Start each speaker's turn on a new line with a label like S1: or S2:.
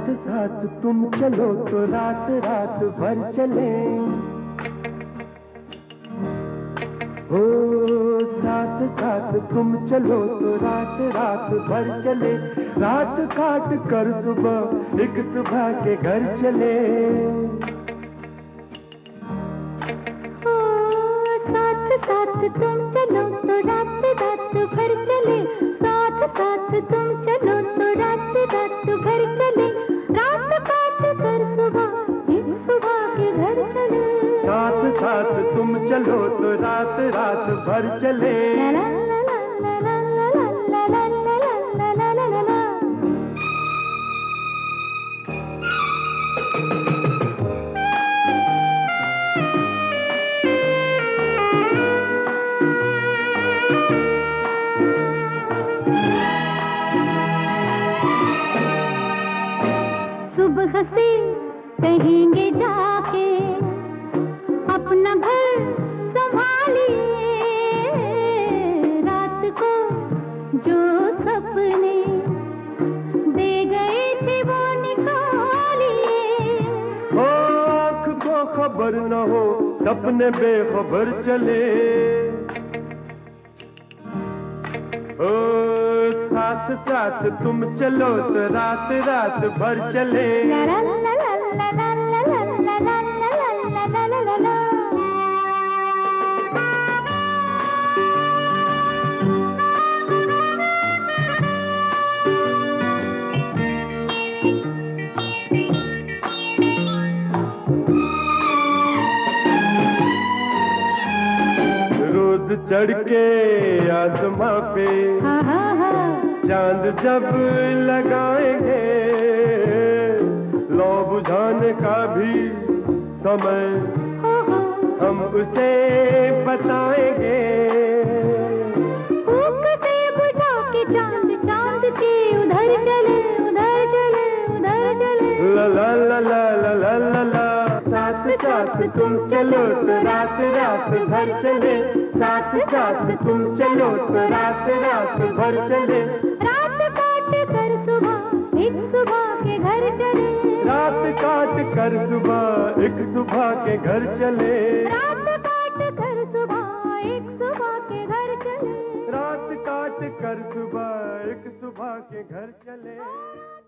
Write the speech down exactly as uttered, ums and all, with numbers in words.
S1: साथ साथ तुम चलो तो रात रात भर चले। हो साथ साथ तुम चलो तो रात रात भर चले। रात काट कर सुबह एक सुबह के घर चले।
S2: हो साथ साथ तुम चलो तो रात रात भर चले। साथ साथ तुम चलो तो रात रात भर चले। रात काट कर सुबह एक सुबह के घर चले।
S1: साथ साथ तुम चलो तो रात रात भर चले।
S2: ला ला ला ला ला ला ला ला ला ला ला ला ला। सुबह से कहेंगे जाके अपना घर संभालिए। रात को जो सपने दे गए थे वो निकालिए।
S1: हो आँख को खबर न हो सपने बेखबर चले। ओ साथ साथ तुम चलो तो रात रात भर चले।
S2: ला ला ला ला ला ला ला ला ला ला ला ला ला ला ला।
S1: रोज चढ़ के आसमां पे
S2: हाँ हाँ हाँ।
S1: चांद जब लगाएंगे लौ बुझाने का भी समय
S2: हो हो
S1: हम उसे बताएंगे।
S2: भूख से बुझा के चांद चांद के उधर चले उधर चले उधर चले।
S1: ला ला ला ला ला ला ला ला। साथ साथ तुम चलो तो रात रात भर चले। साथ साथ तुम चलो तो रात रात भर चले।
S2: रात काट कर सुबह एक सुबह के घर चले।
S1: रात काट कर सुबह एक सुबह के घर चले।
S2: रात काट कर सुबह एक सुबह के घर चले।
S1: रात काट कर सुबह एक सुबह के घर चले।